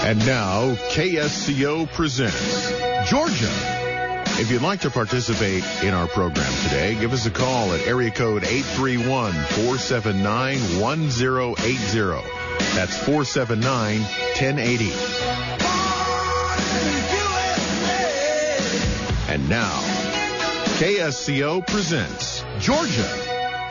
And now, KSCO presents Georgia. If you'd like to participate in our program today, give us a call at area code 831-479-1080. That's 479-1080. And now, KSCO presents Georgia.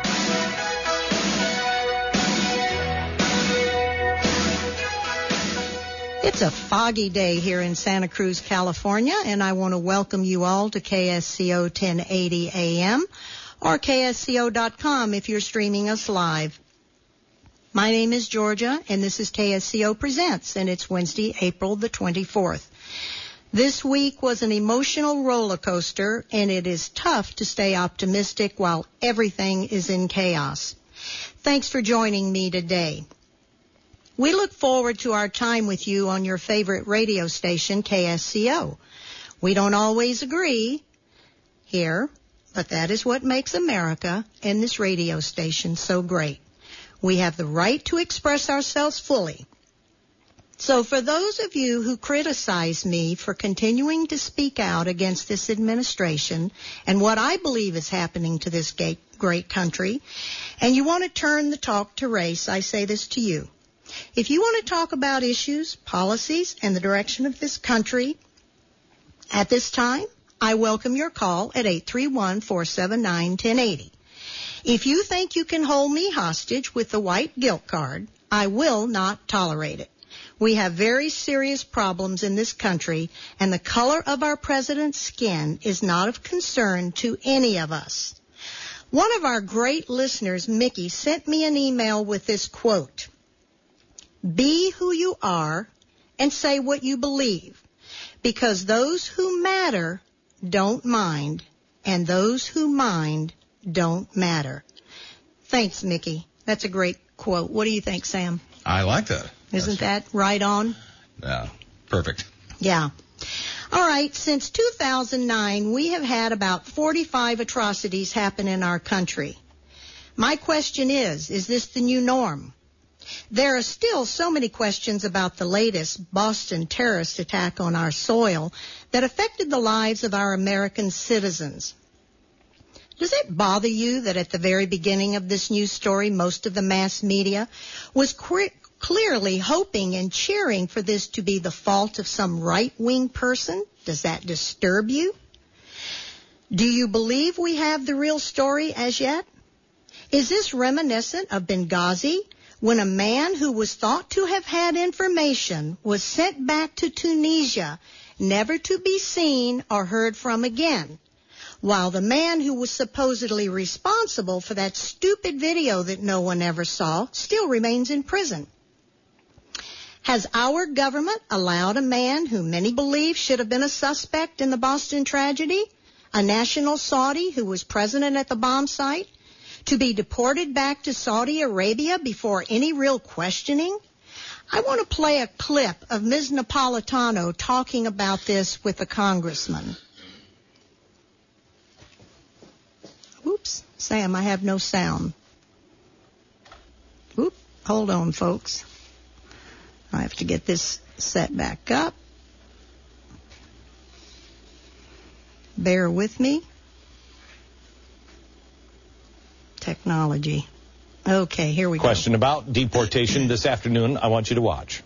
It's a foggy day here in Santa Cruz, California, and I want to welcome you all to KSCO 1080 AM or KSCO.com if you're streaming us live. My name is Georgia, and this is KSCO Presents, and it's Wednesday, April the 24th. This week was an emotional roller coaster, and it is tough to stay optimistic while everything is in chaos. Thanks for joining me today. We look forward to our time with you on your favorite radio station, KSCO. We don't always agree here, but that is what makes America and this radio station so great. We have the right to express ourselves fully. So for those of you who criticize me for continuing to speak out against this administration and what I believe is happening to this great country, and you want to turn the talk to race, I say this to you. If you want to talk about issues, policies, and the direction of this country at this time, I welcome your call at 831-479-1080. If you think you can hold me hostage with the white guilt card, I will not tolerate it. We have very serious problems in this country, and the color of our president's skin is not of concern to any of us. One of our great listeners, Mickey, sent me an email with this quote: "Be who you are and say what you believe, because those who matter don't mind, and those who mind don't matter." Thanks, Mickey. That's a great quote. What do you think, Sam? I like that. Isn't that right on? Yeah, perfect. Yeah. All right, since 2009, we have had about 45 atrocities happen in our country. My question is this the new norm? There are still so many questions about the latest Boston terrorist attack on our soil that affected the lives of our American citizens. Does it bother you that at the very beginning of this news story, most of the mass media was clearly hoping and cheering for this to be the fault of some right-wing person? Does that disturb you? Do you believe we have the real story as yet? Is this reminiscent of Benghazi, when a man who was thought to have had information was sent back to Tunisia, never to be seen or heard from again, while the man who was supposedly responsible for that stupid video that no one ever saw still remains in prison? Has our government allowed a man who many believe should have been a suspect in the Boston tragedy, a national Saudi who was present at the bomb site, to be deported back to Saudi Arabia before any real questioning? I want to play a clip of Ms. Napolitano talking about this with a congressman. Oops, Sam, I have no sound. Oop, hold on, folks. I have to get this set back up. Bear with me. Technology. Okay, here we go. Question about deportation this afternoon. I want you to watch.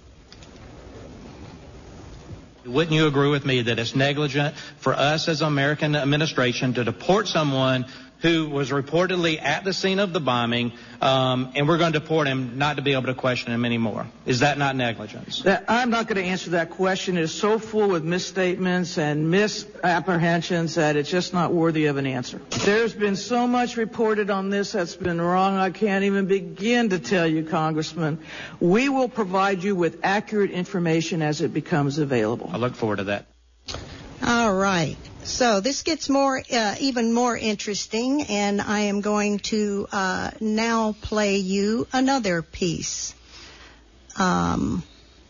Wouldn't you agree with me that it's negligent for us as American administration to deport someone who was reportedly at the scene of the bombing, and we're going to deport him not to be able to question him anymore? Is that not negligence? I'm not going to answer that question. It is so full with misstatements and misapprehensions that it's just not worthy of an answer. There's been so much reported on this that's been wrong, I can't even begin to tell you, Congressman. We will provide you with accurate information as it becomes available. I look forward to that. All right. So this gets even more interesting, and I am going to now play you another piece. I'm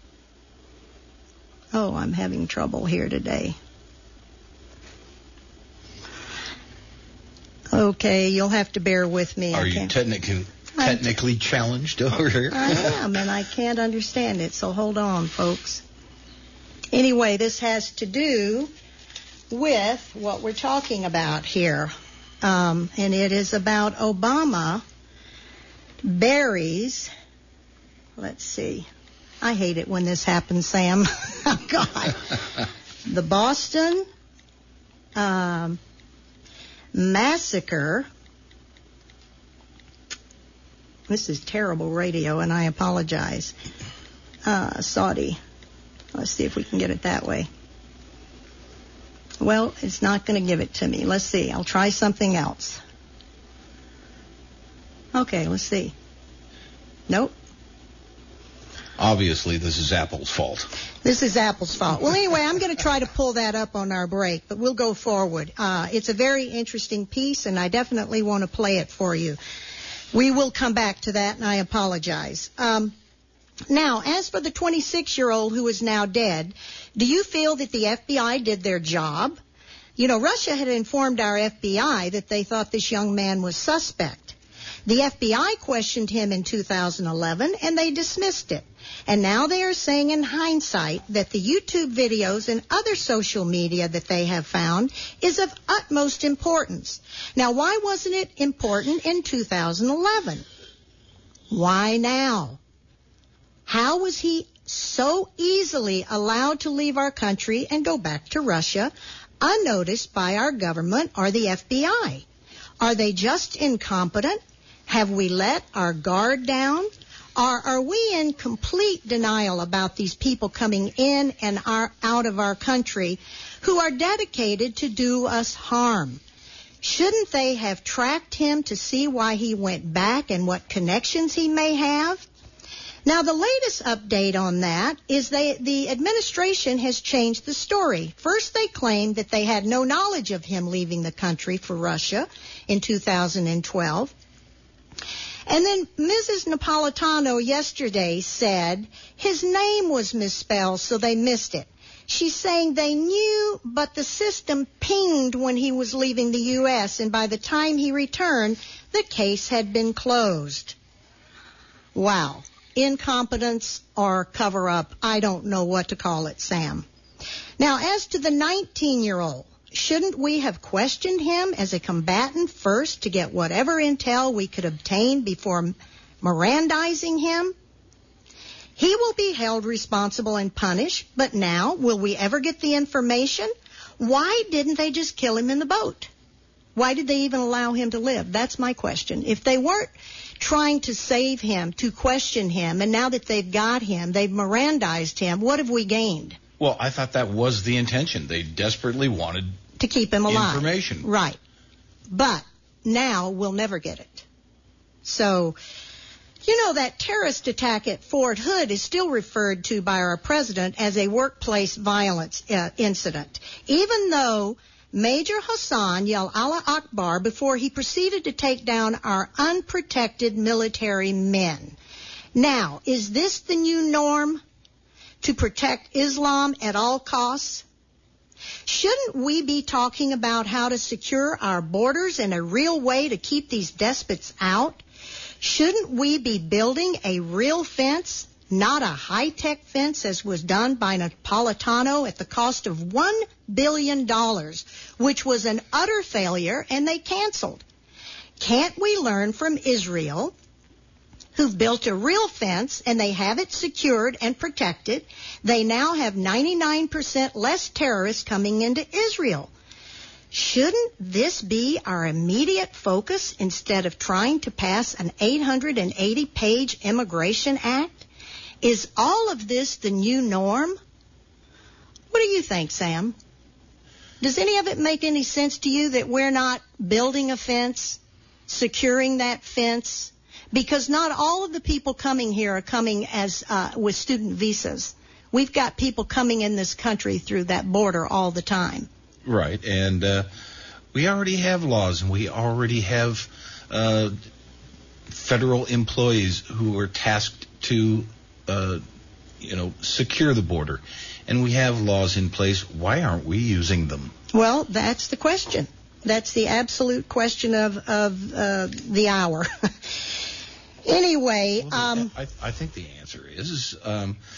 having trouble here today. Okay, you'll have to bear with me. Are you technically challenged over here? I am, and I can't understand it, so hold on, folks. Anyway, this has to do with what we're talking about here. And it is about Obama buries, let's see. I hate it when this happens, Sam. Oh, God. The Boston massacre. This is terrible radio, and I apologize. Saudi. Let's see if we can get it that way. Well, it's not going to give it to me. Let's see. I'll try something else. Okay, let's see. Nope. Obviously, this is Apple's fault. This is Apple's fault. Well, anyway, I'm going to try to pull that up on our break, but we'll go forward. It's a very interesting piece, and I definitely want to play it for you. We will come back to that, and I apologize. Now, as for the 26-year-old who is now dead, do you feel that the FBI did their job? You know, Russia had informed our FBI that they thought this young man was suspect. The FBI questioned him in 2011, and they dismissed it. And now they are saying in hindsight that the YouTube videos and other social media that they have found is of utmost importance. Now, why wasn't it important in 2011? Why now? How was he so easily allowed to leave our country and go back to Russia unnoticed by our government or the FBI? Are they just incompetent? Have we let our guard down? Or are we in complete denial about these people coming in and out of our country who are dedicated to do us harm? Shouldn't they have tracked him to see why he went back and what connections he may have? Now, the latest update on that is the administration has changed the story. First, they claimed that they had no knowledge of him leaving the country for Russia in 2012. And then Mrs. Napolitano yesterday said his name was misspelled, so they missed it. She's saying they knew, but the system pinged when he was leaving the U.S., and by the time he returned, the case had been closed. Wow. Incompetence or cover-up, I don't know what to call it, Sam. Now, as to the 19-year-old, shouldn't we have questioned him as a combatant first to get whatever intel we could obtain before Mirandizing him? He will be held responsible and punished, but now, will we ever get the information? Why didn't they just kill him in the boat? Why did they even allow him to live? That's my question. If they weren't trying to save him, to question him, and now that they've got him, they've Mirandized him, what have we gained? Well, I thought that was the intention. They desperately wanted to keep him alive. Information. Right. But now we'll never get it. So, you know, that terrorist attack at Fort Hood is still referred to by our president as a workplace violence incident, even though Major Hassan yelled Allah Akbar before he proceeded to take down our unprotected military men. Now, is this the new norm? To protect Islam at all costs? Shouldn't we be talking about how to secure our borders in a real way to keep these despots out? Shouldn't we be building a real fence, not a high-tech fence as was done by Napolitano at the cost of $1 billion, which was an utter failure, and they canceled? Can't we learn from Israel, who've built a real fence, and they have it secured and protected? They now have 99% less terrorists coming into Israel. Shouldn't this be our immediate focus instead of trying to pass an 880-page immigration act? Is all of this the new norm? What do you think, Sam? Does any of it make any sense to you that we're not building a fence, securing that fence? Because not all of the people coming here are coming as with student visas. We've got people coming in this country through that border all the time. Right, and we already have laws, and we already have federal employees who are tasked to, secure the border. And we have laws in place. Why aren't we using them? Well, that's the question. That's the absolute question of the hour. Anyway, I think the answer is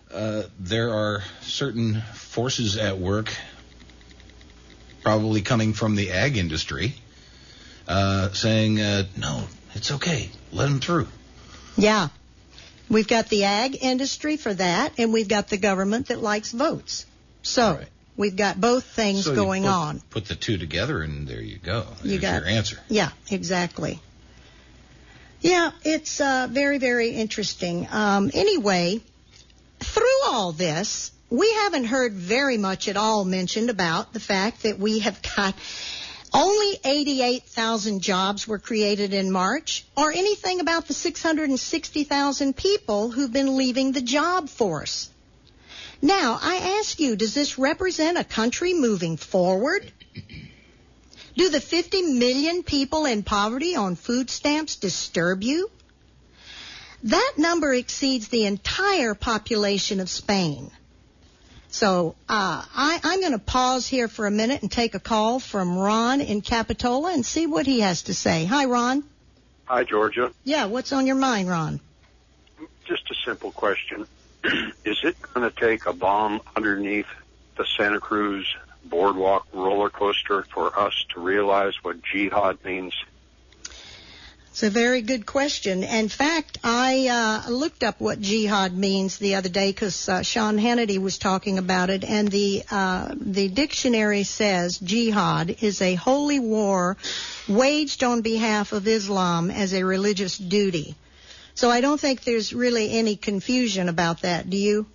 there are certain forces at work, probably coming from the ag industry, saying, no, it's okay, let them through. Yeah. We've got the ag industry for that, and we've got the government that likes votes. So Right. we've got both things So going on. Put the two together, and there you go. You There's got your answer. Yeah, exactly. Yeah, it's very, very interesting. Anyway, through all this, we haven't heard very much at all mentioned about the fact that we have got only 88,000 jobs were created in March, or anything about the 660,000 people who've been leaving the job force. Now, I ask you, does this represent a country moving forward? Do the 50 million people in poverty on food stamps disturb you? That number exceeds the entire population of Spain. So I'm going to pause here for a minute and take a call from Ron in Capitola and see what he has to say. Hi, Ron. Hi, Georgia. Yeah, what's on your mind, Ron? Just a simple question. Is it going to take a bomb underneath the Santa Cruz boardwalk roller coaster for us to realize what jihad means? It's a very good question. In fact, I looked up what jihad means the other day because Sean Hannity was talking about it, and the dictionary says jihad is a holy war waged on behalf of Islam as a religious duty. So I don't think there's really any confusion about that. Do you?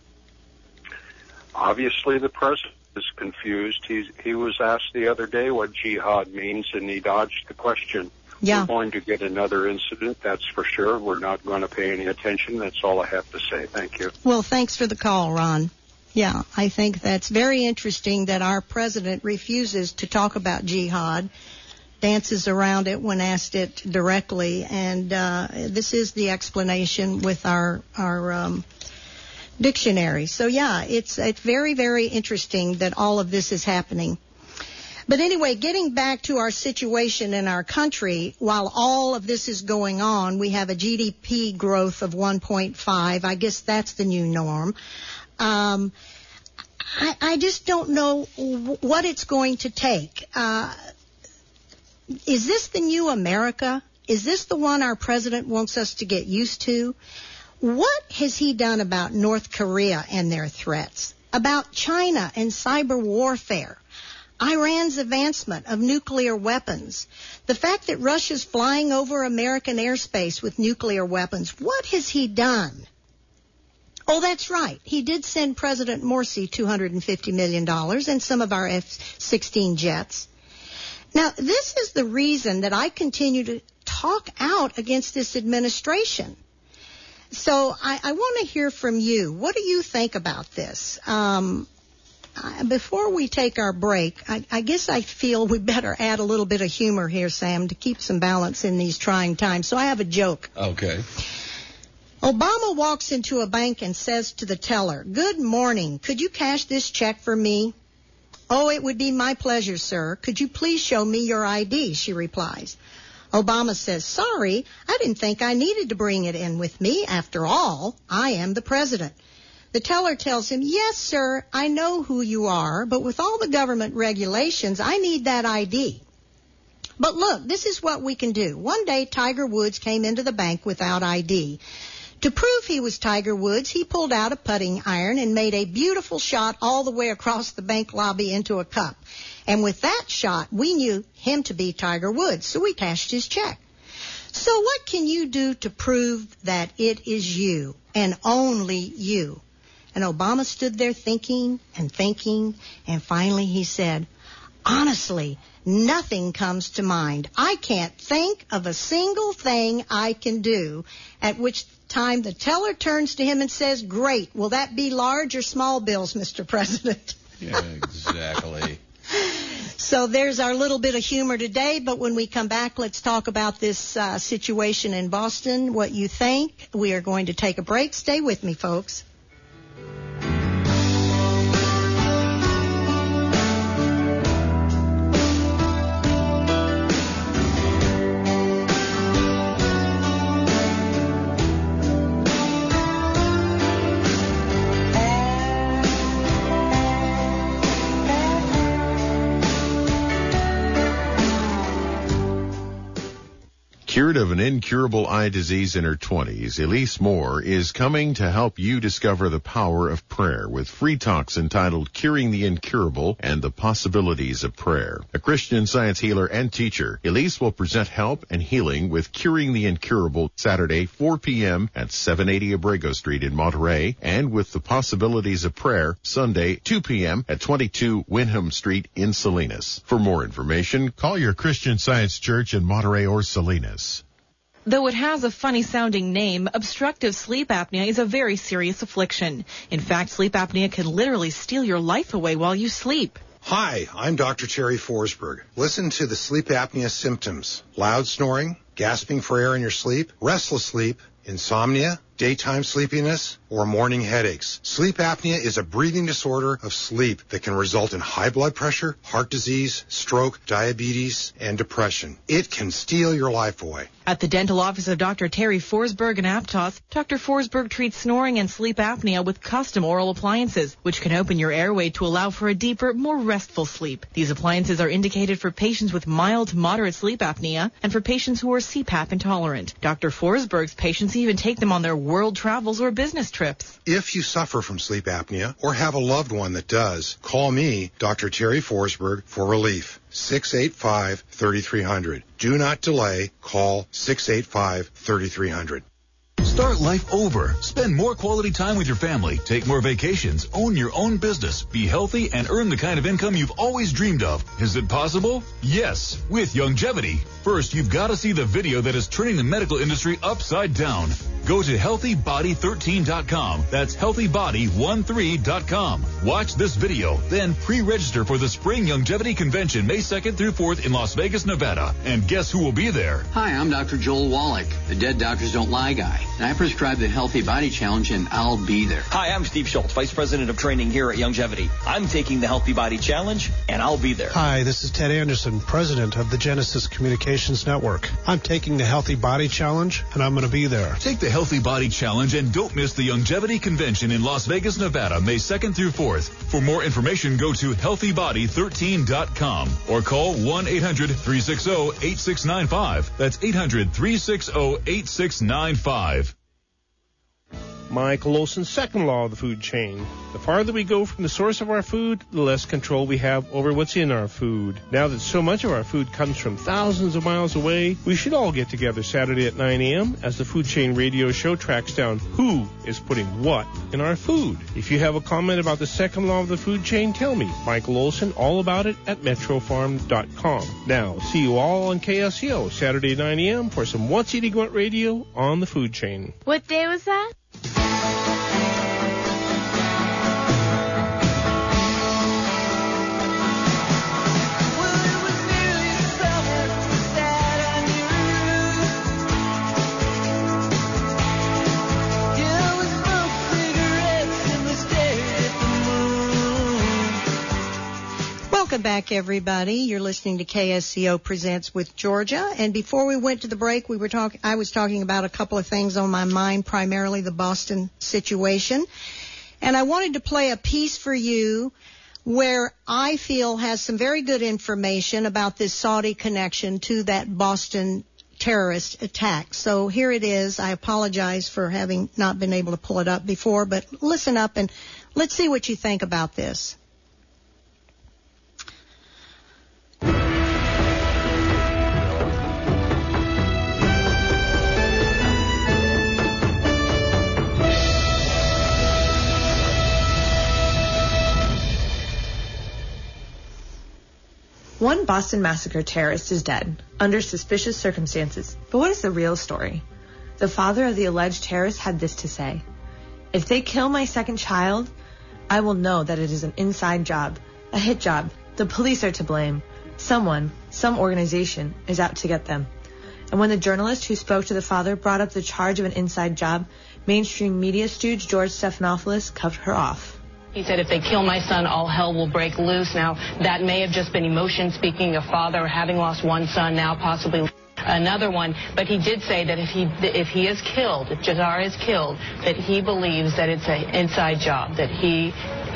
Obviously, the president is confused. He was asked the other day what jihad means, and he dodged the question. Yeah. We're going to get another incident, that's for sure. We're not going to pay any attention. That's all I have to say. Thank you. Well, thanks for the call, Ron. Yeah, I think that's very interesting that our president refuses to talk about jihad, dances around it when asked it directly, and this is the explanation with our dictionary. So, yeah, it's very, very interesting that all of this is happening. But anyway, getting back to our situation in our country, while all of this is going on, we have a GDP growth of 1.5. I guess that's the new norm. I just don't know what it's going to take. Is this the new America? Is this the one our president wants us to get used to? What has he done about North Korea and their threats? About China and cyber warfare? Iran's advancement of nuclear weapons, the fact that Russia's flying over American airspace with nuclear weapons. What has he done? Oh, that's right. He did send President Morsi $250 million and some of our F-16 jets. Now, this is the reason that I continue to talk out against this administration. So I want to hear from you. What do you think about this? Before we take our break, I guess I feel we better add a little bit of humor here, Sam, to keep some balance in these trying times. So I have a joke. Okay. Obama walks into a bank and says to the teller, "Good morning. Could you cash this check for me?" "Oh, it would be my pleasure, sir. Could you please show me your ID?" she replies. Obama says, "Sorry, I didn't think I needed to bring it in with me. After all, I am the president." The teller tells him, "Yes, sir, I know who you are, but with all the government regulations, I need that ID." But look, this is what we can do. One day, Tiger Woods came into the bank without ID. To prove he was Tiger Woods, he pulled out a putting iron and made a beautiful shot all the way across the bank lobby into a cup. And with that shot, we knew him to be Tiger Woods, so we cashed his check. So what can you do to prove that it is you and only you? And Obama stood there thinking, and finally he said, "Honestly, nothing comes to mind. I can't think of a single thing I can do." At which time the teller turns to him and says, "Great. Will that be large or small bills, Mr. President?" Yeah, exactly. So there's our little bit of humor today, but when we come back, let's talk about this situation in Boston, what you think. We are going to take a break. Stay with me, folks. Scared of an incurable eye disease in her 20s, Elise Moore is coming to help you discover the power of prayer with free talks entitled Curing the Incurable and the Possibilities of Prayer. A Christian Science healer and teacher, Elise will present help and healing with Curing the Incurable Saturday, 4 p.m. at 780 Abrego Street in Monterey, and with the Possibilities of Prayer Sunday, 2 p.m. at 22 Wyndham Street in Salinas. For more information, call your Christian Science church in Monterey or Salinas. Though it has a funny-sounding name, obstructive sleep apnea is a very serious affliction. In fact, sleep apnea can literally steal your life away while you sleep. Hi, I'm Dr. Terry Forsberg. Listen to the sleep apnea symptoms: loud snoring, gasping for air in your sleep, restless sleep, insomnia, daytime sleepiness, or morning headaches. Sleep apnea is a breathing disorder of sleep that can result in high blood pressure, heart disease, stroke, diabetes, and depression. It can steal your life away. At the dental office of Dr. Terry Forsberg in Aptos, Dr. Forsberg treats snoring and sleep apnea with custom oral appliances, which can open your airway to allow for a deeper, more restful sleep. These appliances are indicated for patients with mild to moderate sleep apnea and for patients who are CPAP intolerant. Dr. Forsberg's patients even take them on their world travels or business trips. If you suffer from sleep apnea or have a loved one that does, call me, Dr. Terry Forsberg, for relief. 685-3300. Do not delay. Call 685-3300. Start life over. Spend more quality time with your family. Take more vacations. Own your own business. Be healthy and earn the kind of income you've always dreamed of. Is it possible? Yes, with Youngevity. First, you've got to see the video that is turning the medical industry upside down. Go to healthybody13.com. That's healthybody13.com. Watch this video, then pre-register for the Spring Youngevity Convention May 2nd through 4th in Las Vegas, Nevada. And guess who will be there? Hi, I'm Dr. Joel Wallach, the Dead Doctors Don't Lie guy. And I prescribe the Healthy Body Challenge, and I'll be there. Hi, I'm Steve Schultz, Vice President of Training here at Youngevity. I'm taking the Healthy Body Challenge, and I'll be there. Hi, this is Ted Anderson, President of the Genesis Communications Network. I'm taking the Healthy Body Challenge, and I'm going to be there. Take the Healthy Body Challenge and don't miss the Youngevity Convention in Las Vegas, Nevada, May 2nd through 4th. For more information, go to healthybody13.com or call 1-800-360-8695. That's 800-360-8695. Michael Olson's second law of the food chain. The farther we go from the source of our food, the less control we have over what's in our food. Now that so much of our food comes from thousands of miles away, we should all get together Saturday at 9 a.m. as the Food Chain Radio Show tracks down who is putting what in our food. If you have a comment about the second law of the food chain, tell me. Michael Olson, all about it at metrofarm.com. Now, see you all on KSCO Saturday 9 a.m. for some What's Eating What Radio on the food chain. What day was that? Welcome back, everybody. You're listening to KSCO Presents with Georgia. And before we went to the break, I was talking about a couple of things on my mind, primarily the Boston situation. And I wanted to play a piece for you where I feel has some very good information about this Saudi connection to that Boston terrorist attack. So here it is. I apologize for having not been able to pull it up before, but listen up and let's see what you think about this. One Boston Massacre terrorist is dead, under suspicious circumstances. But what is the real story? The father of the alleged terrorist had this to say: "If they kill my second child, I will know that it is an inside job, a hit job. The police are to blame. Someone, some organization, is out to get them." And when the journalist who spoke to the father brought up the charge of an inside job, mainstream media stooge George Stephanopoulos cut her off. He said, "If they kill my son, all hell will break loose." Now, that may have just been emotion speaking, a father having lost one son, now possibly another one. But he did say that if he is killed, if Jazar is killed, that he believes that it's an inside job, that he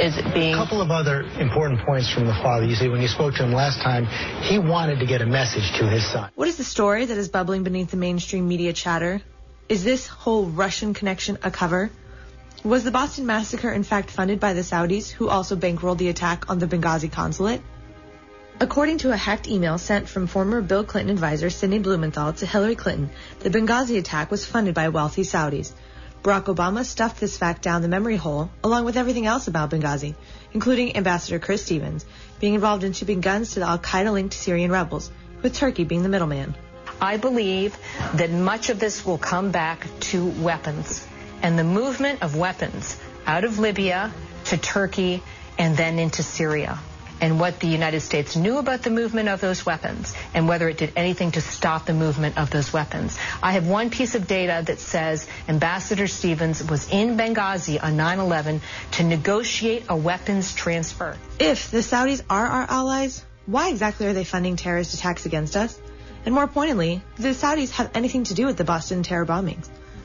is being... A couple of other important points from the father. You see, when you spoke to him last time, he wanted to get a message to his son. What is the story that is bubbling beneath the mainstream media chatter? Is this whole Russian connection a cover? Was the Boston massacre in fact funded by the Saudis, who also bankrolled the attack on the Benghazi consulate? According to a hacked email sent from former Bill Clinton advisor Sidney Blumenthal to Hillary Clinton, the Benghazi attack was funded by wealthy Saudis. Barack Obama stuffed this fact down the memory hole, along with everything else about Benghazi, including Ambassador Chris Stevens being involved in shipping guns to the al-Qaeda-linked Syrian rebels, with Turkey being the middleman. I believe that much of this will come back to weapons and the movement of weapons out of Libya to Turkey and then into Syria, and what the United States knew about the movement of those weapons and whether it did anything to stop the movement of those weapons. I have one piece of data that says Ambassador Stevens was in Benghazi on 9/11 to negotiate a weapons transfer. If the Saudis are our allies, why exactly are they funding terrorist attacks against us? And more pointedly, did the Saudis have anything to do with the Boston terror bombings?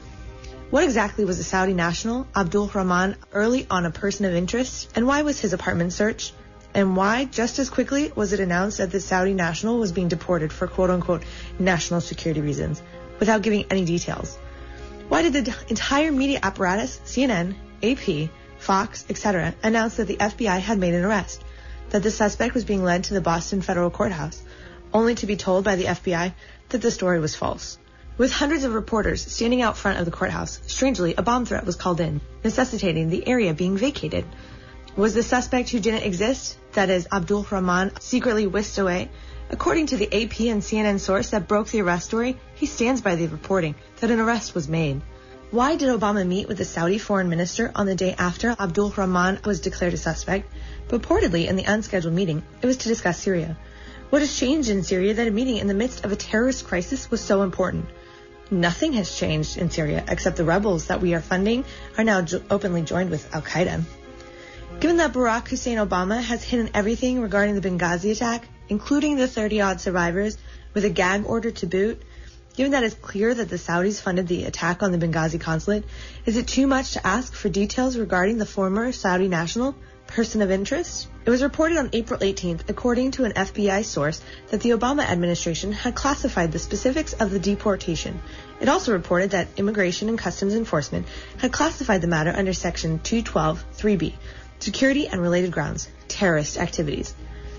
What exactly was the Saudi national, Abdul Rahman, early on a person of interest? And why was his apartment searched? And why, just as quickly, was it announced that the Saudi national was being deported for quote-unquote national security reasons, without giving any details? Why did the entire media apparatus, CNN, AP, Fox, etc., announce that the FBI had made an arrest, that the suspect was being led to the Boston federal courthouse, only to be told by the FBI that the story was false? With hundreds of reporters standing out front of the courthouse, strangely, a bomb threat was called in, necessitating the area being vacated. Was the suspect who didn't exist, that is, Abdul Rahman, secretly whisked away? According to the AP and CNN source that broke the arrest story, he stands by the reporting that an arrest was made. Why did Obama meet with the Saudi foreign minister on the day after Abdul Rahman was declared a suspect? Purportedly, in the unscheduled meeting, it was to discuss Syria. What has changed in Syria that a meeting in the midst of a terrorist crisis was so important? Nothing has changed in Syria, except the rebels that we are funding are now openly joined with al-Qaeda. Given that Barack Hussein Obama has hidden everything regarding the Benghazi attack, including the 30-odd survivors, with a gag order to boot, given that it's clear that the Saudis funded the attack on the Benghazi consulate, is it too much to ask for details regarding the former Saudi national, person of interest? It was reported on April 18th, according to an FBI source, that the Obama administration had classified the specifics of the deportation. It also reported that Immigration and Customs Enforcement had classified the matter under Section 212(3)(b), Security and Related Grounds, Terrorist Activities.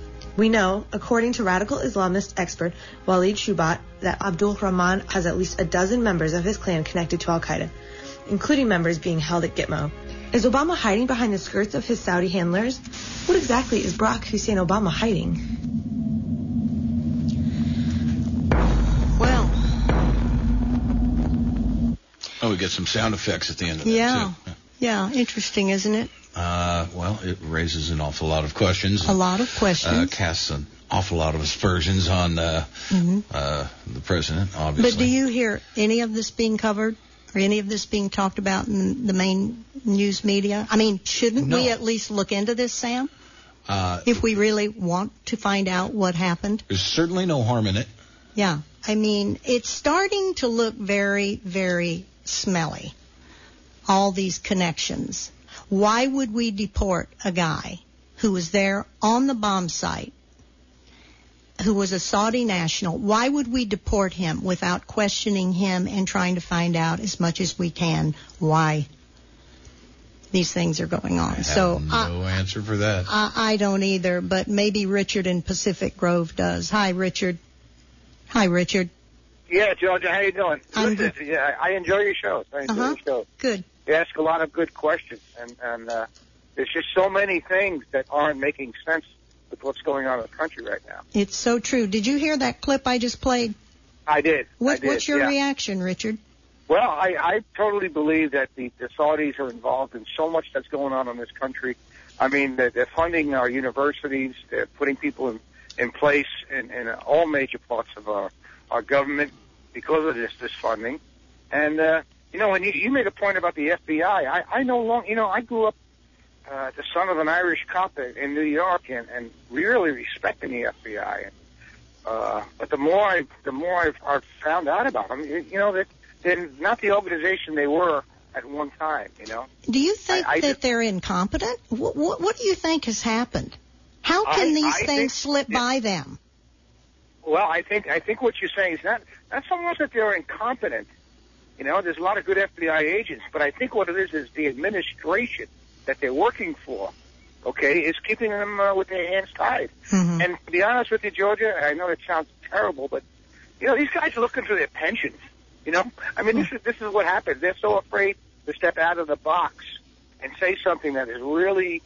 We know, according to radical Islamist expert Walid Shubat, that Abdul Rahman has at least a dozen members of his clan connected to al-Qaeda, including members being held at Gitmo. Is Obama hiding behind the skirts of his Saudi handlers? What exactly is Barack Hussein Obama hiding? Well. Oh, we get some sound effects at the end of that, too. Yeah, interesting, isn't it? Well, it raises an awful lot of questions. A lot of questions. Casts an awful lot of aspersions on the president, obviously. But do you hear any of this being covered? Or any of this being talked about in the main news media? I mean, shouldn't we at least look into this, Sam? If we really want to find out what happened? There's certainly no harm in it. Yeah. I mean, it's starting to look very, very smelly. All these connections. Why would we deport a guy who was there on the bomb site, who was a Saudi national? Why would we deport him without questioning him and trying to find out as much as we can why these things are going on? I have no answer for that. I don't either, but maybe Richard in Pacific Grove does. Hi, Richard. Hi, Richard. Yeah, Georgia, how you doing? Listen, I enjoy your shows. Good. You ask a lot of good questions, and there's just so many things that aren't making sense with what's going on in the country right now. It's so true. Did you hear that clip I just played? I did. What's your reaction, Richard? Well, I totally believe that the Saudis are involved in so much that's going on in this country. I mean, they're funding our universities. They're putting people in place in all major parts of our government because of this funding. And, when you made a point about the FBI, I no longer, I grew up the son of an Irish cop in New York, and really respecting the FBI. But the more I've found out about them, they're not the organization they were at one time, you know. Do you think that they're incompetent? What do you think has happened? How can these things slip by them? Well, I think what you're saying is not so much that they're incompetent. You know, there's a lot of good FBI agents, but I think what it is the administration that they're working for, okay, is keeping them with their hands tied. Mm-hmm. And to be honest with you, Georgia, I know it sounds terrible, but, you know, these guys are looking for their pensions. You know, I mean, this is what happens. They're so afraid to step out of the box and say something that is really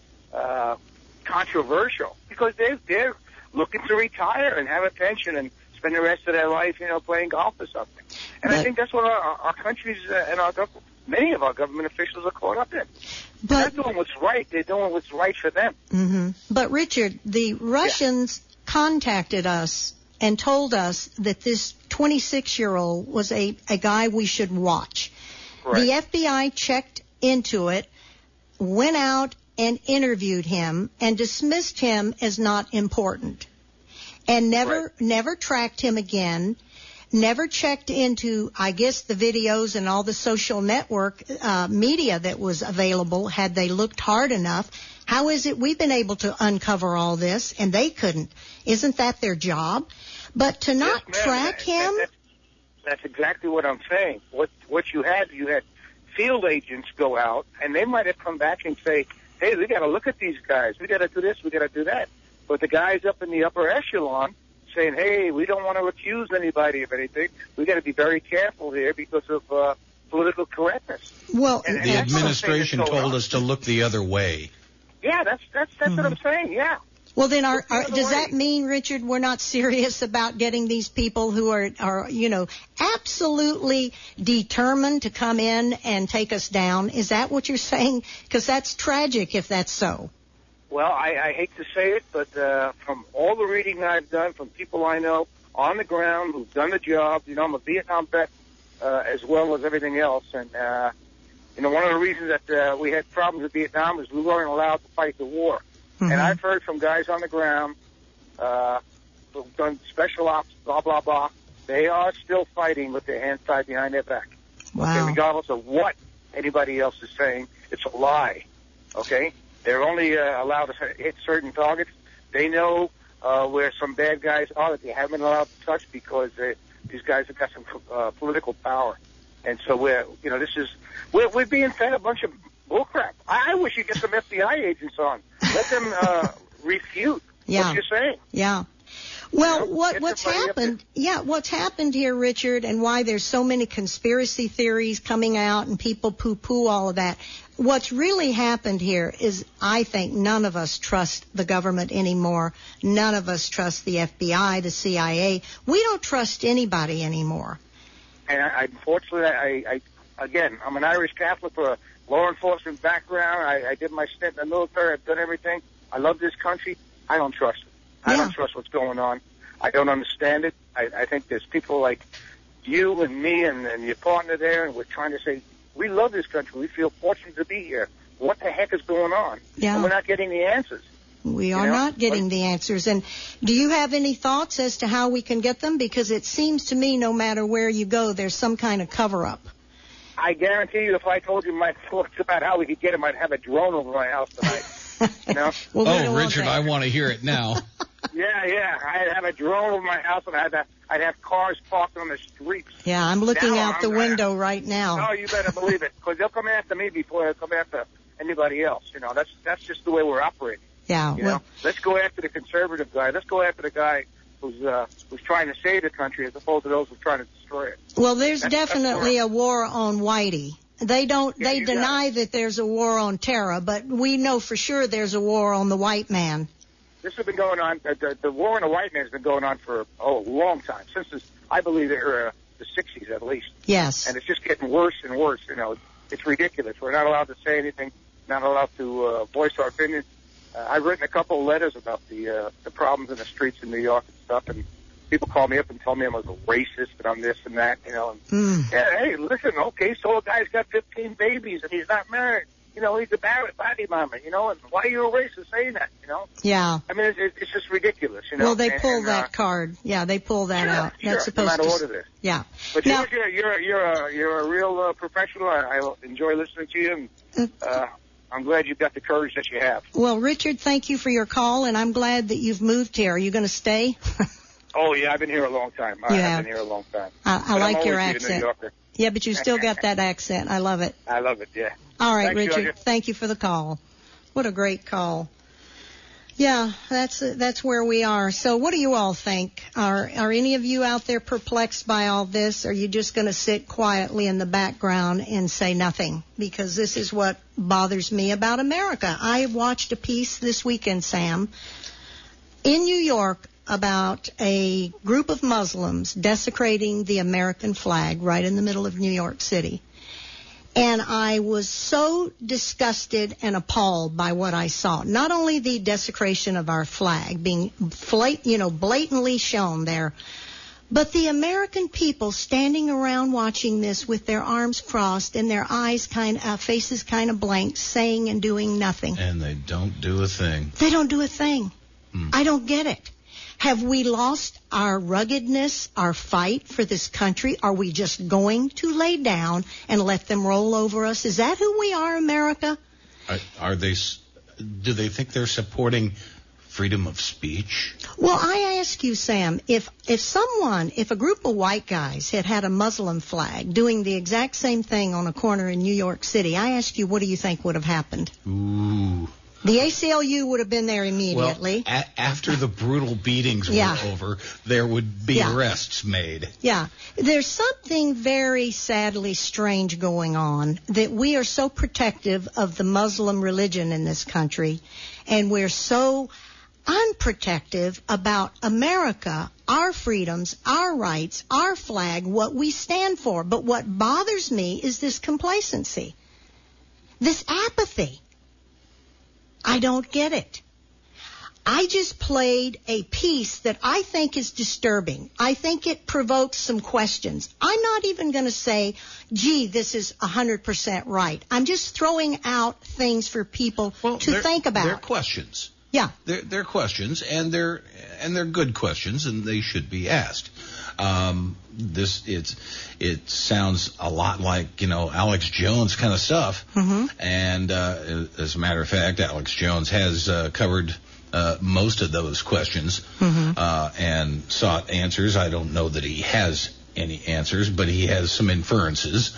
controversial because they're looking to retire and have a pension and spend the rest of their life, you know, playing golf or something. And I think that's what our countries and many of our government officials are caught up in. They're doing what's right. They're doing what's right for them. Mm-hmm. But, Richard, the Russians contacted us and told us that this 26-year-old was a guy we should watch. Right. The FBI checked into it, went out and interviewed him, and dismissed him as not important. And never tracked him again, never checked into, I guess, the videos and all the social network media that was available had they looked hard enough. How is it we've been able to uncover all this and they couldn't? Isn't that their job? But to not track him... That's exactly what I'm saying. What you had field agents go out, and they might have come back and say, hey, we got to look at these guys. We got to do this. We got to do that. But the guys up in the upper echelon saying, hey, we don't want to accuse anybody of anything. We got to be very careful here because of political correctness. Well, and the administration told us to look the other way. Yeah, that's what I'm saying. Yeah. Well, then, does that mean, Richard, we're not serious about getting these people who are you know, absolutely determined to come in and take us down? Is that what you're saying? Because that's tragic if that's so. Well, I hate to say it, but from all the reading I've done, from people I know on the ground who've done the job, you know, I'm a Vietnam vet as well as everything else. And, you know, one of the reasons that we had problems with Vietnam is we weren't allowed to fight the war. Mm-hmm. And I've heard from guys on the ground who've done special ops, blah, blah, blah. They are still fighting with their hands tied behind their back. Wow. Okay, regardless of what anybody else is saying, it's a lie. Okay? They're only allowed to hit certain targets. They know where some bad guys are that they haven't been allowed to touch because these guys have got some political power. And so we're being fed a bunch of bullcrap. I wish you'd get some FBI agents on. Let them refute what you're saying. Yeah. Well, what's happened? Yeah, what's happened here, Richard, and why there's so many conspiracy theories coming out and people poo-poo all of that. What's really happened here is, I think, none of us trust the government anymore. None of us trust the FBI, the CIA. We don't trust anybody anymore. And unfortunately, again, I'm an Irish Catholic with a law enforcement background. I did my stint in the military. I've done everything. I love this country. I don't trust it. I don't trust what's going on. I don't understand it. I think there's people like you and me and your partner there, and we're trying to say, we love this country. We feel fortunate to be here. What the heck is going on? Yeah. And we're not getting the answers. We are not getting the answers. And do you have any thoughts as to how we can get them? Because it seems to me no matter where you go, there's some kind of cover-up. I guarantee you if I told you my thoughts about how we could get them, I'd have a drone over my house tonight. You know? Well, Richard, I want to hear it now. Yeah. I'd have a drone over my house, and I'd have cars parked on the streets. Yeah, I'm looking out the window right now. Oh, you better believe it, because they'll come after me before they'll come after anybody else. You know, that's just the way we're operating. Yeah. You know? Let's go after the conservative guy. Let's go after the guy who's trying to save the country as opposed to those who are trying to destroy it. Well, there's definitely a war on Whitey. They deny that there's a war on terror, but we know for sure there's a war on the white man. This has been going on, the war on the white man has been going on for a long time, since I believe the 60s at least. Yes. And it's just getting worse and worse, you know. It's ridiculous. We're not allowed to say anything, not allowed to voice our opinion. I've written a couple of letters about the problems in the streets in New York and stuff, and people call me up and tell me I'm a racist and I'm this and that, you know. And, yeah, hey, listen, okay, so a guy's got 15 babies and he's not married. you know, he's a body bomber, you know, and why are you a racist saying that, you know? Yeah. I mean, it's just ridiculous, you know. Well, they pull that card. Yeah, they pull that out. Sure, That's supposed no matter to. what it is. Yeah. But now, you're a real professional. I enjoy listening to you, and I'm glad you've got the courage that you have. Well, Richard, thank you for your call, and I'm glad that you've moved here. Are you going to stay? Oh, yeah, I've been here a long time. I've been here a long time. I like your accent. New Yorker. Yeah, but you still got that accent. I love it. I love it, yeah. All right, Thanks, Richard, Georgia. thank you for the call. What a great call. Yeah, that's where we are. So what do you all think? Are any of you out there perplexed by all this? Or are you just going to sit quietly in the background and say nothing? Because this is what bothers me about America. I watched a piece this weekend, Sam, in New York about a group of Muslims desecrating the American flag right in the middle of New York City. And I was so disgusted and appalled by what I saw. Not only the desecration of our flag being blatantly shown there, but the American people standing around watching this with their arms crossed and their eyes faces kind of blank, saying and doing nothing. And they don't do a thing. They don't do a thing. I don't get it. Have we lost our ruggedness, our fight for this country? Are we just going to lay down and let them roll over us? Is that who we are, America? Are they? Do they think they're supporting freedom of speech? Well, I ask you, Sam, if a group of white guys had a Muslim flag doing the exact same thing on a corner in New York City, I ask you, what do you think would have happened? Ooh. The ACLU would have been there immediately. Well, after the brutal beatings were over, there would be arrests made. Yeah. There's something very sadly strange going on, that we are so protective of the Muslim religion in this country, and we're so unprotective about America, our freedoms, our rights, our flag, what we stand for. But what bothers me is this complacency, this apathy. I don't get it. I just played a piece that I think is disturbing. I think it provokes some questions. I'm not even going to say, gee, this is 100% right. I'm just throwing out things for people to think about. They're questions. Yeah. They're questions, and they're good questions, and they should be asked. It sounds a lot like, Alex Jones kind of stuff. Mm-hmm. And as a matter of fact, Alex Jones has covered most of those questions and sought answers. I don't know that he has any answers, but he has some inferences.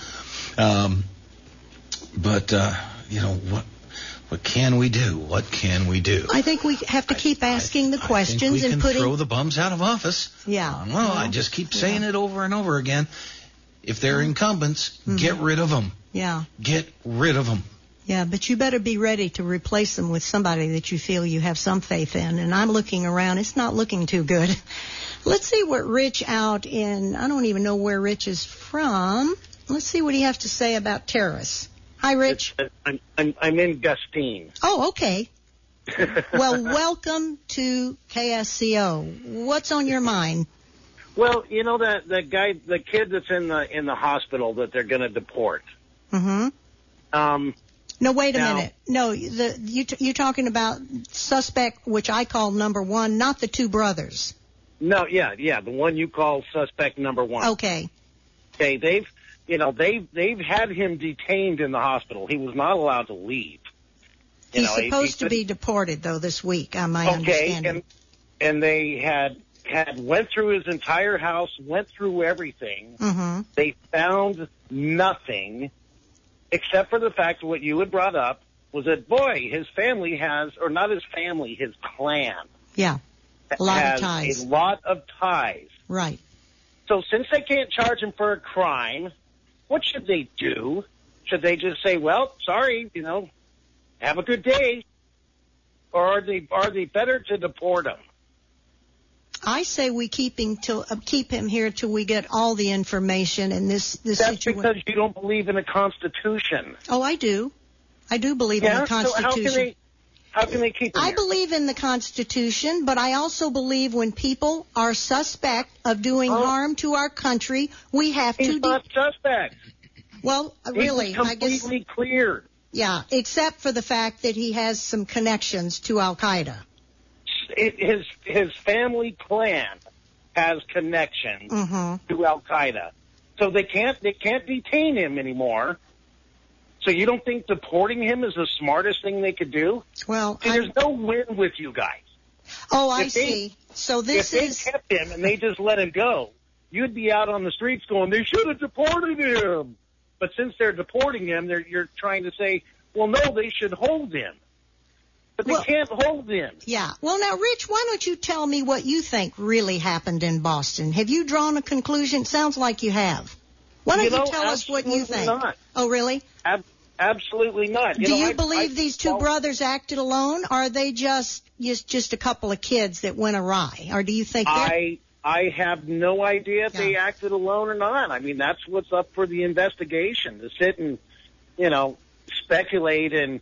What can we do? What can we do? I think we have to keep asking the questions and throw the bums out of office. Yeah. Well, I just keep saying it over and over again. If they're incumbents, get rid of them. Yeah. Get rid of them. Yeah, but you better be ready to replace them with somebody that you feel you have some faith in. And I'm looking around. It's not looking too good. Let's see what Rich out in, I don't even know where Rich is from. Let's see what he has to say about terrorists. Hi, Rich. I'm in Gustine. Oh, okay. Well, welcome to KSCO. What's on your mind? Well, that guy, the kid that's in the hospital that they're going to deport. Mm-hmm. No, wait a minute. No, you're talking about suspect, which I call number one, not the two brothers. No, yeah, the one you call suspect number one. Okay. Okay, they've had him detained in the hospital. He was not allowed to leave. He's supposed to be deported, though, this week, on my understanding. And they had went through his entire house, went through everything. Mm-hmm. They found nothing except for the fact that what you had brought up was that, boy, his family has, or not his family, his clan. Yeah, a lot of ties. A lot of ties. Right. So since they can't charge him for a crime, what should they do? Should they just say, well, sorry, have a good day? Or are they better to deport him? I say we keep him here till we get all the information in this situation. That's because you don't believe in a constitution. Oh, I do. I do believe in the Constitution. So how can they keep him I here? believe in the Constitution, but I also believe when people are suspect of doing harm to our country, we have to... He's not suspect. Well, really, I guess... He's completely cleared. Yeah, except for the fact that he has some connections to Al-Qaeda. His family clan has connections to Al-Qaeda. So they can't detain him anymore. So you don't think deporting him is the smartest thing they could do? Well, there's no win with you guys. Oh, I see. So this is... If they kept him and they just let him go, you'd be out on the streets going, they should have deported him. But since they're deporting him, you're trying to say, well, no, they should hold him. But they can't hold him. Yeah. Well, now, Rich, why don't you tell me what you think really happened in Boston? Have you drawn a conclusion? Sounds like you have. Why don't you tell us what you think? Not. Oh, really? Absolutely not. Do you believe these two brothers acted alone, or are they just a couple of kids that went awry? Or do you think I have no idea if they acted alone or not. I mean, that's what's up for the investigation, to sit and, speculate and,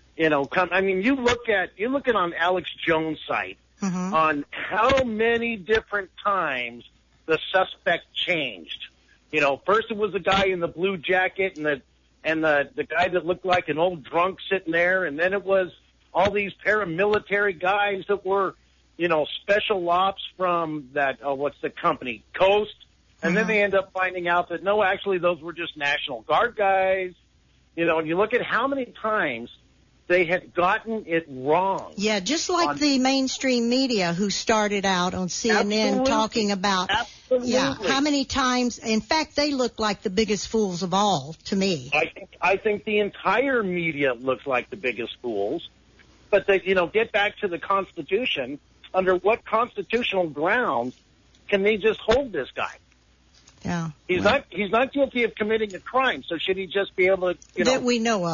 I mean, you look at on Alex Jones' site on how many different times the suspect changed. First it was the guy in the blue jacket and the guy that looked like an old drunk sitting there, and then it was all these paramilitary guys that were, special ops from that, what's the company, Coast, and then they end up finding out that, no, actually those were just National Guard guys, and you look at how many times they had gotten it wrong. Yeah, just like the mainstream media who started out on CNN talking about, how many times, in fact, they look like the biggest fools of all to me. I think the entire media looks like the biggest fools, but they, get back to the Constitution. Under what constitutional grounds can they just hold this guy? Yeah. He's not guilty of committing a crime, so should he just be able to, That we know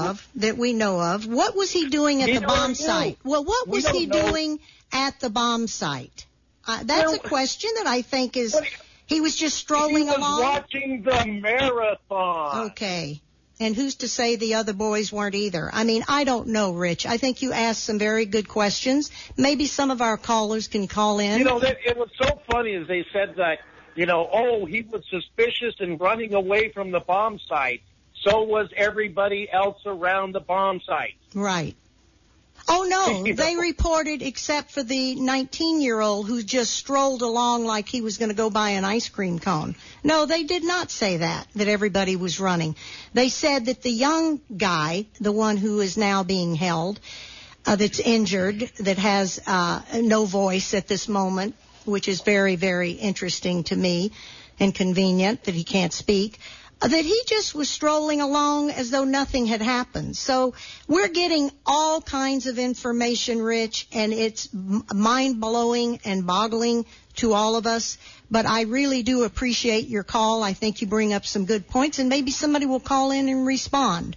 of. What was he doing at the bomb site? Well, what was he doing at the bomb site? That's a question that I think is, he was just strolling along? He was watching the marathon. Okay. And who's to say the other boys weren't either? I mean, I don't know, Rich. I think you asked some very good questions. Maybe some of our callers can call in. It was so funny as they said that, he was suspicious and running away from the bomb site. So was everybody else around the bomb site. Right. Oh, no, they reported except for the 19-year-old who just strolled along like he was going to go buy an ice cream cone. No, they did not say that everybody was running. They said that the young guy, the one who is now being held, that's injured, that has no voice at this moment, which is very, very interesting to me and convenient that he can't speak, that he just was strolling along as though nothing had happened. So we're getting all kinds of information, Rich, and it's mind-blowing and boggling to all of us. But I really do appreciate your call. I think you bring up some good points, and maybe somebody will call in and respond.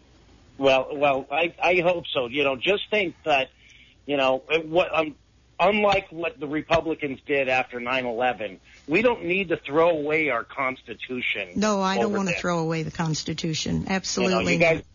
Well, I hope so. Just think that, unlike what the Republicans did after 9/11, we don't need to throw away our Constitution. No, I don't want to throw away the Constitution. Absolutely. You guys,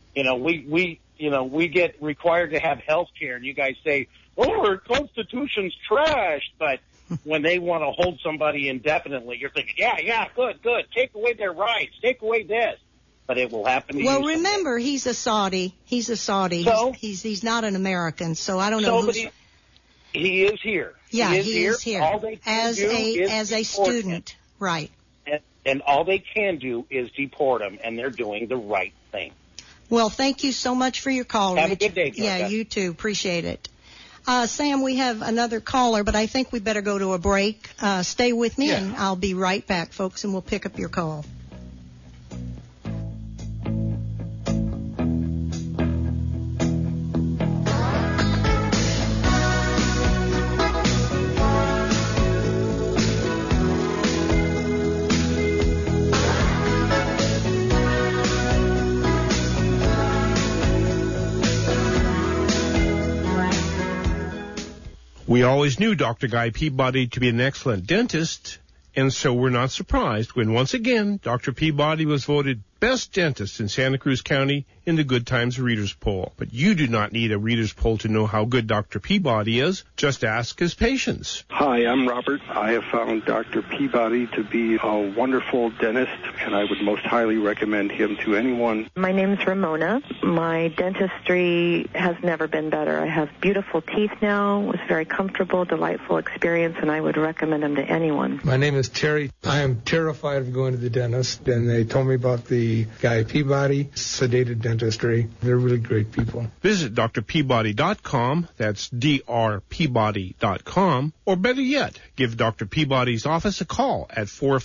we get required to have health care, and you guys say, "Oh, our Constitution's trashed," but when they want to hold somebody indefinitely, you're thinking, "Yeah, good, take away their rights, take away this." But it will happen to you. Well, remember, he's a Saudi. So, he's not an American, so I don't know who's... He is here. Yeah, he is here. All they can as a student, right. And all they can do is deport him, and they're doing the right thing. Well, thank you so much for your call, Have Rich. a good day, Georgia. Yeah, you too. Appreciate it. Sam, we have another caller, but I think we better go to a break. Stay with me, and I'll be right back, folks, and we'll pick up your call. We always knew Dr. Guy Peabody to be an excellent dentist, and so we're not surprised when once again Dr. Peabody was voted best dentist in Santa Cruz County in the Good Times Readers Poll. But you do not need a Readers Poll to know how good Dr. Peabody is. Just ask his patients. Hi, I'm Robert. I have found Dr. Peabody to be a wonderful dentist, and I would most highly recommend him to anyone. My name is Ramona. My dentistry has never been better. I have beautiful teeth now. It was very comfortable, delightful experience, and I would recommend him to anyone. My name is Terry. I am terrified of going to the dentist, and they told me about the guy Peabody, sedated dentistry. They're really great people. Visit drpeabody.com, that's drpeabody.com, or better yet, give Dr. Peabody's office a call at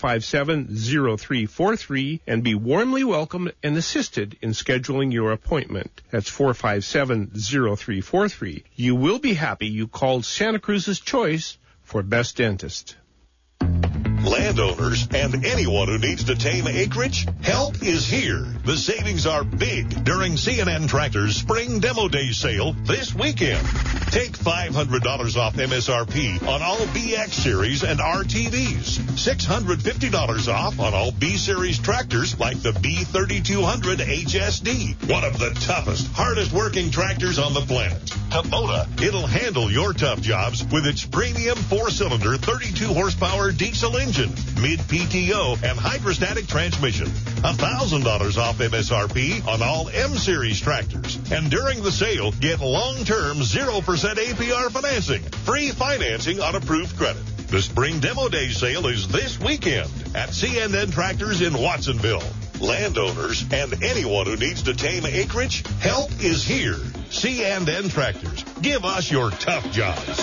457-0343 and be warmly welcomed and assisted in scheduling your appointment. That's 457-0343. You will be happy you called Santa Cruz's choice for best dentist. Landowners and anyone who needs to tame acreage, help is here. The savings are big during CNN Tractor's Spring Demo Day sale this weekend. Take $500 off MSRP on all BX Series and RTVs. $650 off on all B-Series tractors like the B3200 HSD. One of the toughest, hardest working tractors on the planet. Kubota, it'll handle your tough jobs with its premium 4-cylinder 32 horsepower diesel engine, mid-PTO, and hydrostatic transmission. $1,000 off MSRP on all M-Series tractors. And during the sale, get long-term 0% APR financing. Free financing on approved credit. The Spring Demo Day sale is this weekend at CNN Tractors in Watsonville. Landowners and anyone who needs to tame acreage, help is here. CNN Tractors. Give us your tough jobs.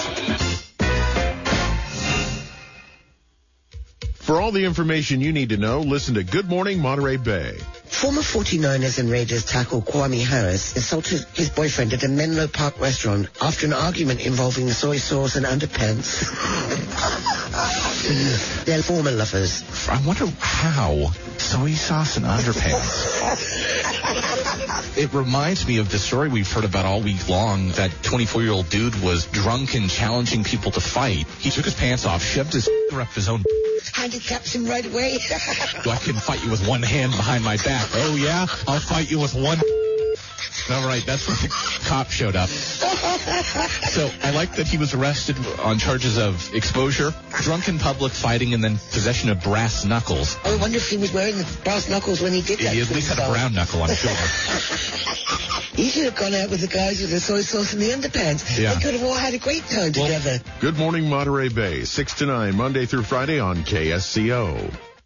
For all the information you need to know, listen to Good Morning Monterey Bay. Former 49ers and Raiders tackle Kwame Harris assaulted his boyfriend at a Menlo Park restaurant after an argument involving soy sauce and underpants. They're former lovers. I wonder how soy sauce and underpants. It reminds me of the story we've heard about all week long. That 24-year-old dude was drunk and challenging people to fight. He took his pants off, shoved his up his own. Handicaps him right away. I can fight you with one hand behind my back. Oh, yeah? I'll fight you with one. All right, that's when the cop showed up. So I like that he was arrested on charges of exposure, drunken public fighting, and then possession of brass knuckles. I wonder if he was wearing the brass knuckles when he did that. He at least had a brown knuckle, I'm sure. He should have gone out with the guys with the soy sauce and the underpants. Yeah. They could have all had a great time together. Good Morning Monterey Bay, 6 to 9, Monday through Friday on KSCO.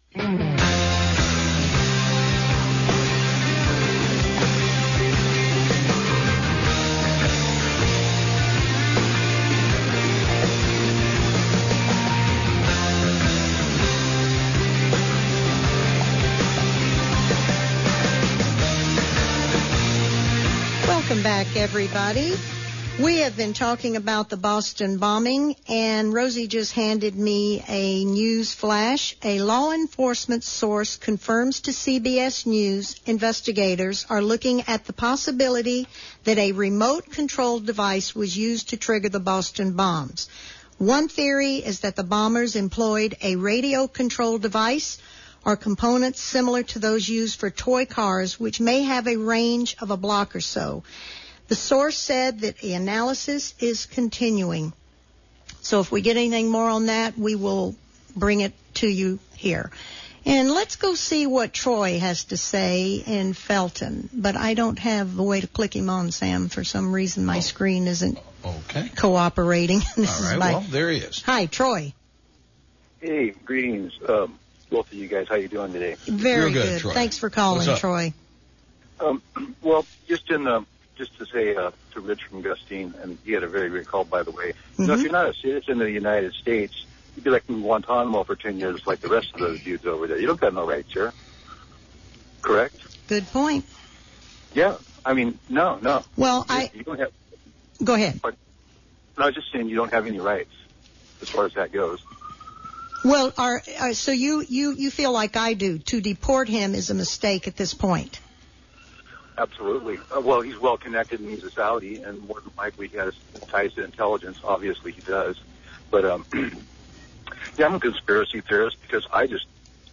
Welcome back, everybody. We have been talking about the Boston bombing, and Rosie just handed me a news flash. A law enforcement source confirms to CBS News investigators are looking at the possibility that a remote-controlled device was used to trigger the Boston bombs. One theory is that the bombers employed a radio-controlled device or components similar to those used for toy cars, which may have a range of a block or so. The source said that the analysis is continuing. So if we get anything more on that, we will bring it to you here. And let's go see what Troy has to say in Felton. But I don't have a way to click him on, Sam. For some reason, my screen isn't cooperating. All right, well, there he is. Hi, Troy. Hey, greetings, both of you guys. How you doing today? Very good. Troy. Thanks for calling, Troy. Well, just to say to Rich from Gustine, and he had a very great call, by the way. You know, if you're not a citizen of the United States, you'd be like in Guantanamo for 10 years, like the rest of those dudes over there. You don't got no rights here. Correct? Good point. Yeah. I mean, no. Well, you don't have. Go ahead. No, I was just saying you don't have any rights as far as that goes. Well, so you feel like I do. To deport him is a mistake at this point. Absolutely. Well, he's well connected and he's a Saudi, and more than likely he has ties to intelligence. Obviously he does. But, yeah, I'm a conspiracy theorist because I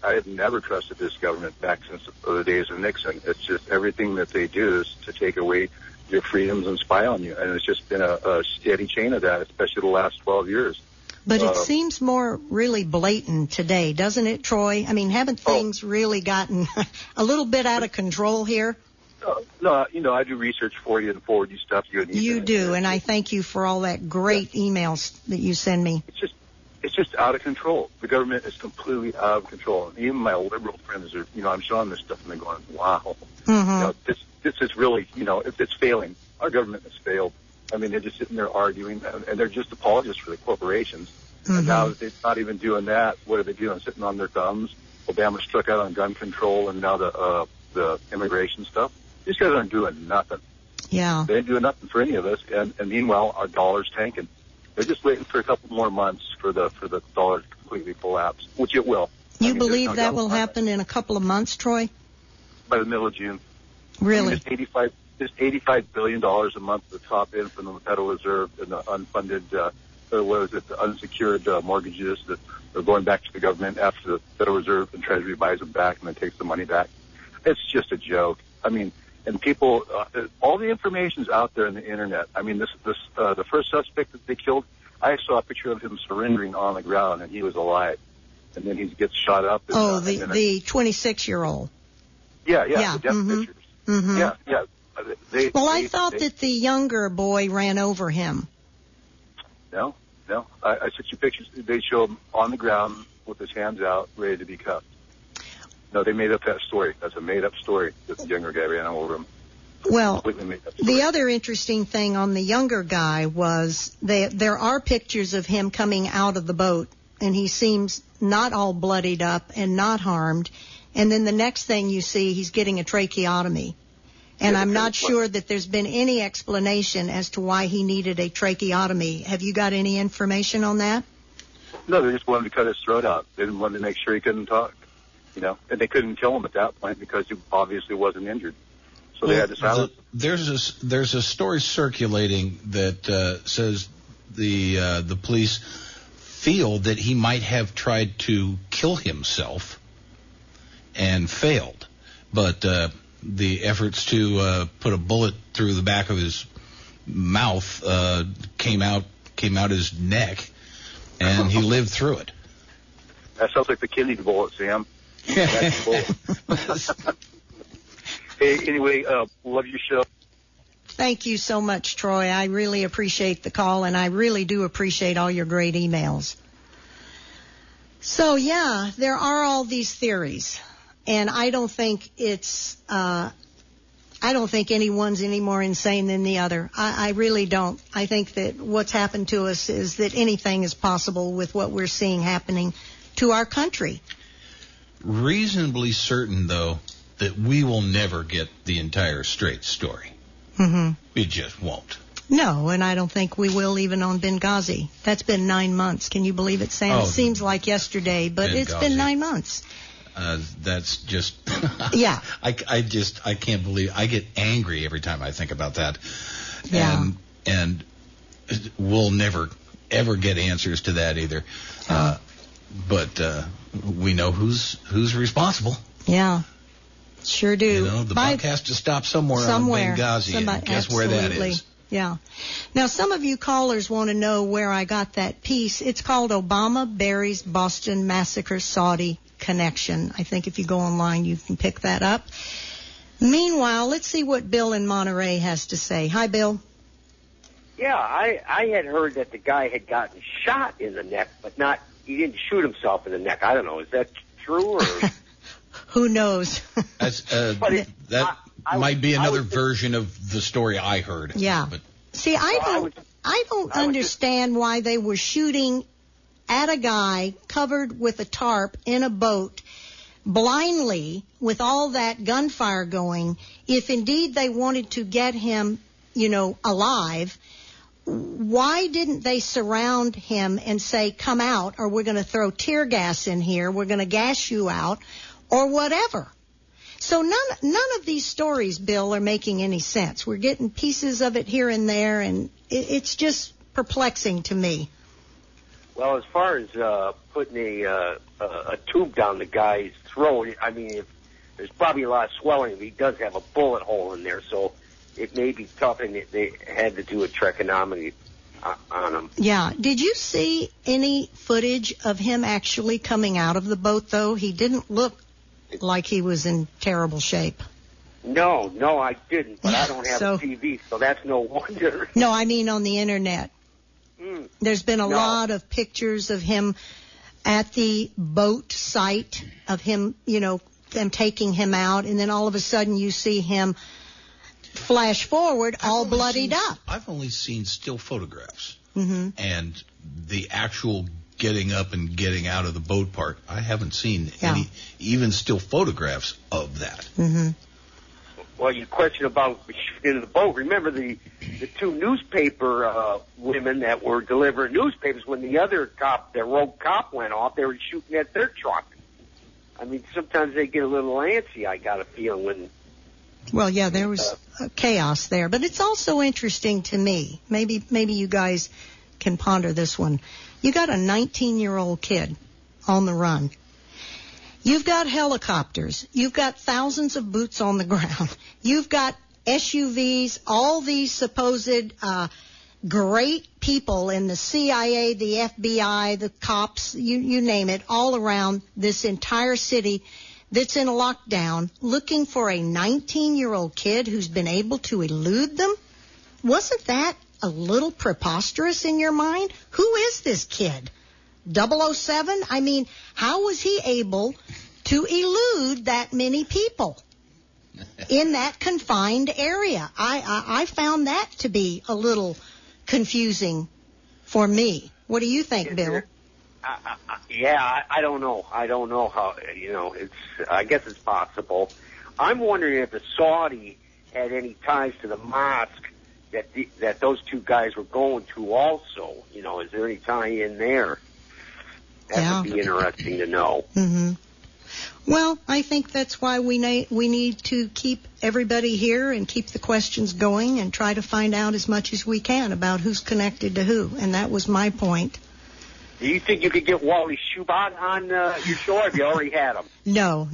I have never trusted this government back since the days of Nixon. It's just everything that they do is to take away your freedoms and spy on you. And it's just been a steady chain of that, especially the last 12 years. But it seems more really blatant today, doesn't it, Troy? I mean, haven't things really gotten a little bit out of control here? No, I do research for you and forward you stuff. You do, and I thank you for all that great emails that you send me. It's just out of control. The government is completely out of control. And even my liberal friends are, I'm showing this stuff and they're going, wow. Mm-hmm. This is really, if it's failing, our government has failed. I mean, they're just sitting there arguing, and they're just apologists for the corporations. Mm-hmm. And now that they're not even doing that, what are they doing? Sitting on their thumbs? Obama struck out on gun control and now the immigration stuff. These guys aren't doing nothing. Yeah. They ain't doing nothing for any of us. And meanwhile, our dollar's tanking. They're just waiting for a couple more months for the dollar to completely collapse, which it will. You believe that will happen in a couple of months, Troy? By the middle of June. Really? There's $85 billion a month at the top end from the Federal Reserve and the unfunded, the unsecured mortgages that are going back to the government after the Federal Reserve and Treasury buys them back and then takes the money back. It's just a joke. I mean, and people, all the information's out there on the internet. I mean, the first suspect that they killed, I saw a picture of him surrendering on the ground, and he was alive. And then he gets shot up. And, the 26-year-old. Yeah. The death pictures. Mm-hmm. Yeah. I thought that the younger boy ran over him. No. I sent you pictures. They show him on the ground with his hands out, ready to be cuffed. No, they made up that story. That's a made-up story that the younger guy ran over him. Well, the other interesting thing on the younger guy was there are pictures of him coming out of the boat, and he seems not all bloodied up and not harmed. And then the next thing you see, he's getting a tracheotomy. And I'm not sure that there's been any explanation as to why he needed a tracheotomy. Have you got any information on that? No, they just wanted to cut his throat out. They didn't want to make sure he couldn't talk. And they couldn't kill him at that point because he obviously wasn't injured. So they had to silence him. There's a story circulating that says the police feel that he might have tried to kill himself and failed, but the efforts to put a bullet through the back of his mouth came out his neck, and he lived through it. That sounds like the kidney bullet, Sam. That's the bullet. Hey, anyway, love your show. Thank you so much, Troy. I really appreciate the call, and I really do appreciate all your great emails. So, yeah, there are all these theories, and I don't think anyone's any more insane than the other. I really don't. I think that what's happened to us is that anything is possible with what we're seeing happening to our country. Reasonably certain, though, that we will never get the entire straight story. Mm-hmm. We just won't. No, and I don't think we will even on Benghazi. That's been 9 months. Can you believe it, Sam? It seems like yesterday, but Benghazi. It's been 9 months. That's just... Yeah. I can't believe... I get angry every time I think about that. Yeah. And we'll never, ever get answers to that either. But we know who's responsible. Yeah. Sure do. The buck has to stop somewhere on Benghazi, and guess where that is? Yeah. Now, some of you callers want to know where I got that piece. It's called Obama Buries Boston Massacre Saudi Connection. I think if you go online, you can pick that up. Meanwhile, let's see what Bill in Monterey has to say. Hi, Bill. Yeah, I had heard that the guy had gotten shot in the neck, but he didn't shoot himself in the neck. I don't know. Is that true? Or who knows? That might be another version of the story I heard. Yeah. But see, I don't understand why they were shooting at a guy covered with a tarp in a boat blindly with all that gunfire going. If indeed they wanted to get him, alive, why didn't they surround him and say, come out, or we're going to throw tear gas in here, we're going to gas you out, or whatever? So none of these stories, Bill, are making any sense. We're getting pieces of it here and there, and it's just perplexing to me. Well, as far as putting a tube down the guy's throat, I mean, if there's probably a lot of swelling. If he does have a bullet hole in there, so it may be tough, and they had to do a tracheotomy on him. Yeah. Did you see any footage of him actually coming out of the boat, though? He didn't look like he was in terrible shape. No, I didn't, but I don't have a TV, so that's no wonder. No, I mean on the Internet. There's been a lot of pictures of him at the boat site, of him, them taking him out, and then all of a sudden you see him flash forward all bloodied up. I've only seen still photographs. Mm-hmm. And the actual getting up and getting out of the boat part, I haven't seen any, even still photographs of that. Mm-hmm. Well, you question about shooting into the boat. Remember the two newspaper women that were delivering newspapers when the other cop, the rogue cop, went off. They were shooting at their truck. I mean, sometimes they get a little antsy, I got a feeling, when... Well, yeah, there was chaos there. But it's also interesting to me. Maybe you guys can ponder this one. You got a 19-year-old kid on the run. You've got helicopters. You've got thousands of boots on the ground. You've got SUVs, all these supposed great people in the CIA, the FBI, the cops, you name it, all around this entire city that's in a lockdown, looking for a 19-year-old kid who's been able to elude them? Wasn't that a little preposterous in your mind? Who is this kid? 007? I mean, how was he able to elude that many people in that confined area? I found that to be a little confusing for me. What do you think, Bill? I don't know. I don't know how, I guess it's possible. I'm wondering if the Saudi had any ties to the mosque that those two guys were going to also. Is there any tie in there? That would be interesting to know. Mm-hmm. Well, I think that's why we need to keep everybody here and keep the questions going and try to find out as much as we can about who's connected to who. And that was my point. Do you think you could get Wally Schubert on your show, or have you already had him? No.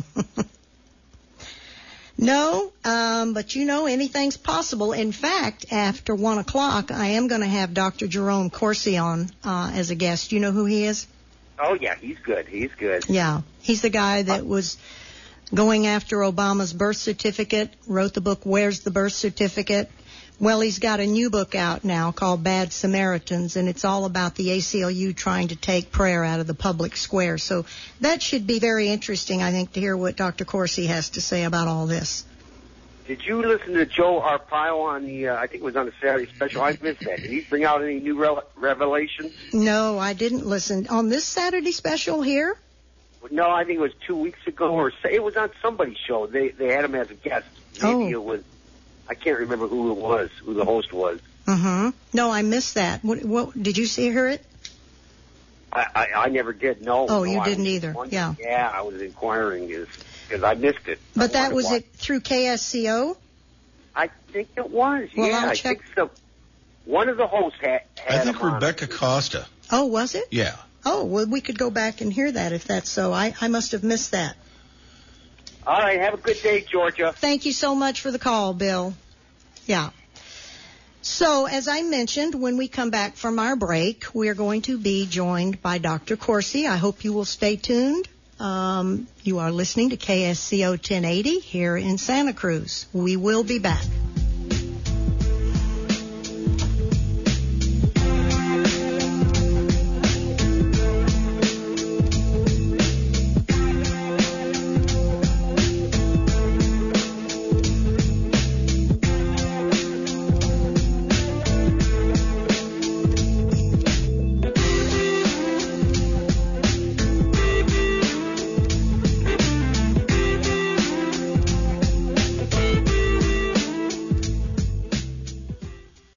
No, but anything's possible. In fact, after 1 o'clock, I am going to have Dr. Jerome Corsi on as a guest. Do you know who he is? Oh, yeah, he's good. Yeah, he's the guy that was going after Obama's birth certificate, wrote the book, Where's the Birth Certificate? Well, he's got a new book out now called Bad Samaritans, and it's all about the ACLU trying to take prayer out of the public square. So that should be very interesting, I think, to hear what Dr. Corsi has to say about all this. Did you listen to Joe Arpaio on the, I think it was on the Saturday special? I missed that. Did he bring out any new revelations? No, I didn't listen. On this Saturday special here? No, I think it was 2 weeks ago, or it was on somebody's show. They had him as a guest. Maybe it was, I can't remember who it was, who the host was. Mm-hmm. No, I missed that. What did you hear it? I never did, no. Oh, you didn't either, yeah. Yeah, I was inquiring because I missed it. But that was it through KSCO? I think it was, well, yeah. I'll check. I think so. One of the hosts had I think Rebecca Costa. Oh, was it? Yeah. Oh, well, we could go back and hear that if that's so. I must have missed that. All right, have a good day, Georgia. Thank you so much for the call, Bill. Yeah. So, as I mentioned, when we come back from our break, we are going to be joined by Dr. Corsi. I hope you will stay tuned. You are listening to KSCO 1080 here in Santa Cruz. We will be back.